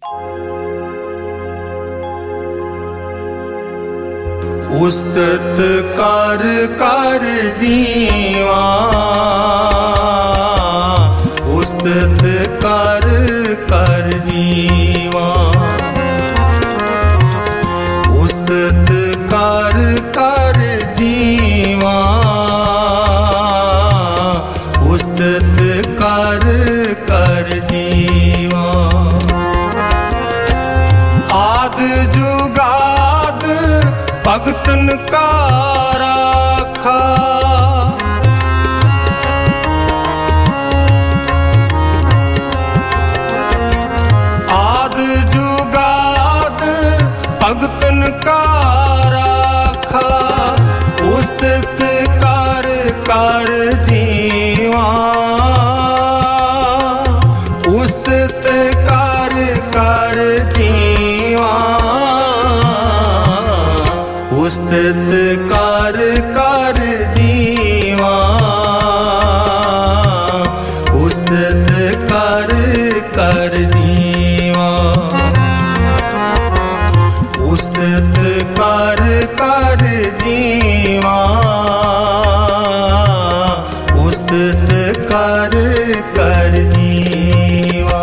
उस्तत कर कर जीवा, उस्तत कर कर जीवा, उस्तत कर कर जीवा, उस्तत कर कर जीवा। आद जुगाद भगतन का राखा, आद जुगाद भगतन का राखा, उस्तत कर कर जीवा, उस्तत कर कर जीवा, उस्तत कर कर जीवा, उस्तत कर कर जीवा, उस्तत कर कर जीवा, उस्तत कर कर जीवा।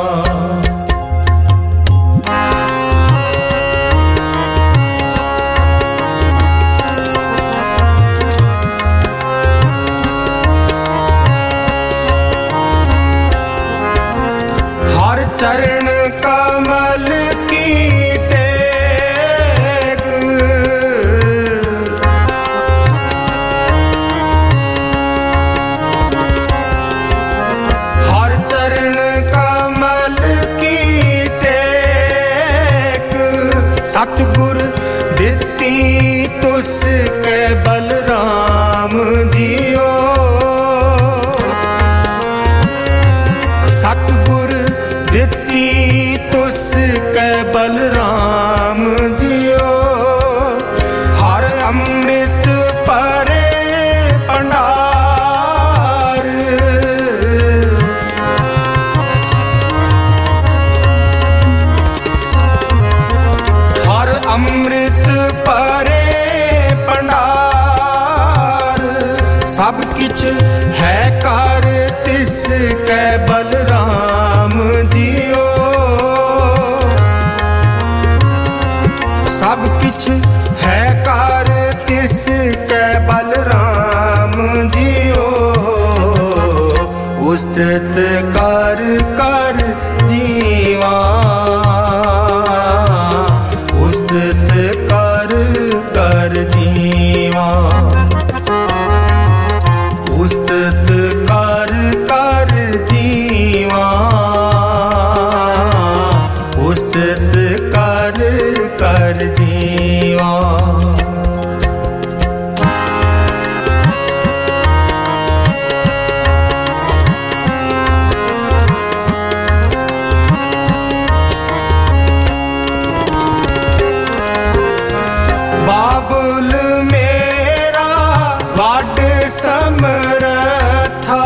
चरण कमल की टेक, हर चरण कमल की टेक, सतगुर दिती तुसके बलराम जियो, सतगुर दिती तुसके बलराम जियो, हर अमृत परे भंडार, हर अमृत परे भंडार, सब किछ है कार तिसके बलराम जियो, सब किछ है कार तिसके बलराम जियो, उस्तत कर कर जीवा, उस्तत कर कर जीवा, उस्तत कर कर जीवा, उस्तत कर कर जीवा। बाबुल मेरा वाड समरथा,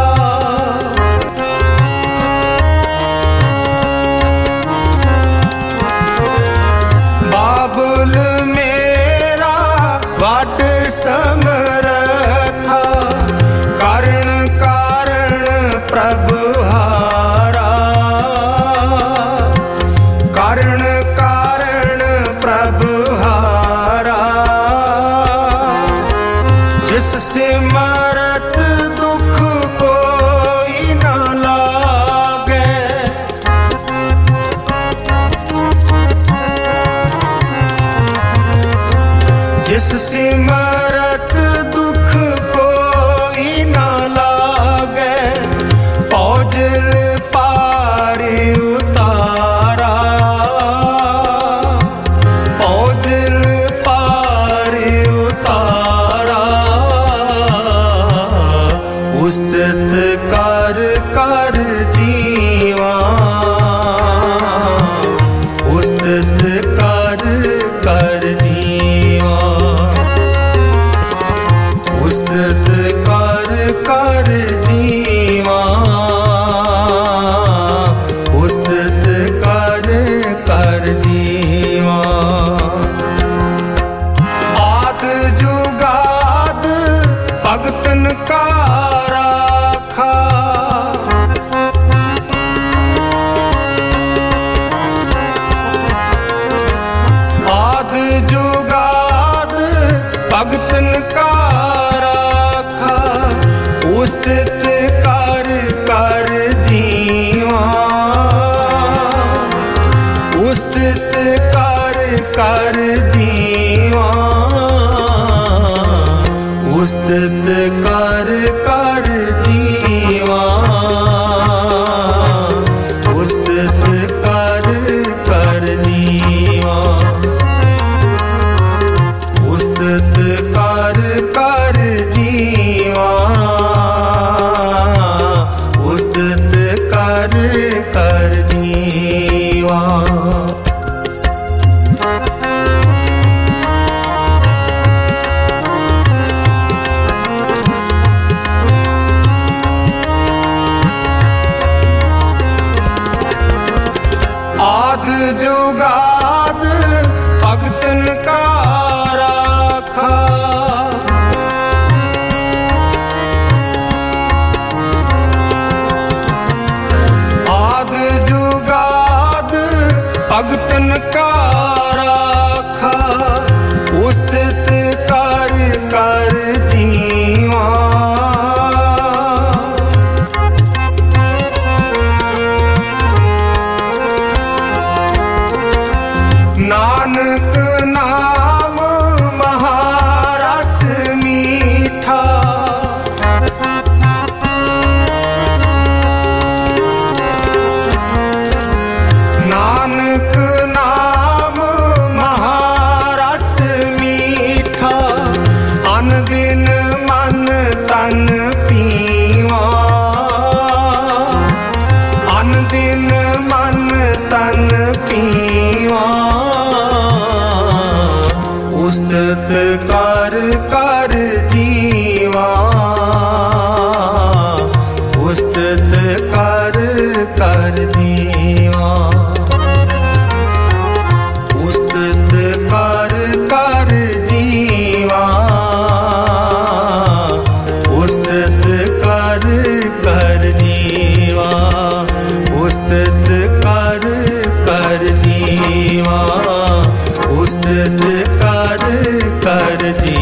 बाबुल मेरा वाड समरथा, कारण कारण प्रभु हारा, कारण कारण प्रभु हारा, जिस सिमरत दुख कोई न लागे, जिस सिमरत दुख कोई न लागे, पौजल पारी उतारा, पौजल पारी उतारा, उस्तत कर कर जीवा, उस्तत कर कर जीवा, ਉਸਤਤ ਕਰ ਕਰ ਜੀਵਾ ਉਸਤਤ ਕਰ ਕਰ ਜੀਵਾ ਉਸਤਤ ਕਰ ਕਰ ਜੀਵਾ ਉਸਤਤ ਕਰ ਕਰ ਜੀਵਾ ਉਸਤਤ ਕਰ ਕਰ ਜੀਵਾ आद जुगाद भगतन का राखा आद जुगाद भगतन का राखा उस्तत कर कर जीवा नानक नाम महारस मीठा नानक नाम महारस मीठा अन दिन मन तन पीवा अन दिन मन तन पीवा उस्तत कर कर जीवा उस्तत कर कर जीवा उस्तत कर कर जीवा उस्तत कर कर जीवा उस्तत कर कर जीवा उस्तत कर कर जी।